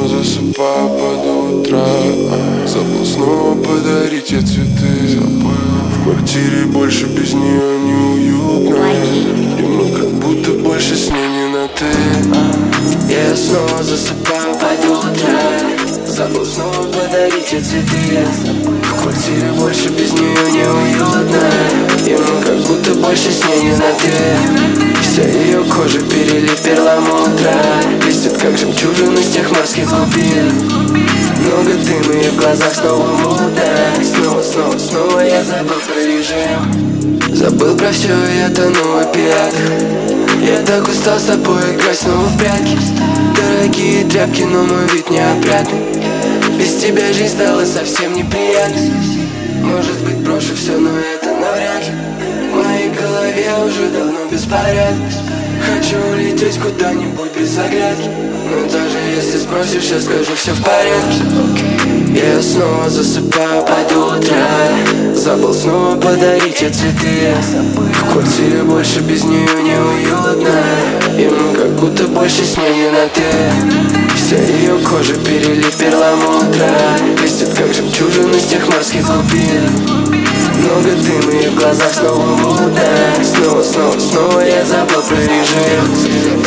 снова засыпаю под утро. Забыл снова подарить ей цветы. В квартире больше без нее неуютно. И мы как будто больше с ней не на ты. Я снова засыпаю под утро. Забыл снова подарить ей цветы. В квартире больше без нее неуютно. И мы как будто больше с ней не на ты. Вся ее кожа перелив перламутра. Блестит как жемчужина с тех морских глубин. Много дыма и в глазах снова мута. Снова я забыл про режим. Забыл про все, я тону в опиатах. Я так устал с тобой играть снова в прятки. Дорогие тряпки, но мой вид неопрятный. Без тебя жизнь стала совсем неприятной. Может быть, брошу все, но это навряд ли. В моей голове уже давно беспорядок. Хочу улететь куда-нибудь без оглядки. Но даже если спросишь, я скажу, все в порядке. Я снова засыпаю под утро. Забыл снова подарить ей цветы. В квартире больше без нее неуютно. И мы как будто больше с ней не на ты. Вся ее кожа перелив перламутра. Блестит как жемчужина с тех морских глубин. Много дыма и в глазах снова мута. Снова я забыл про режим.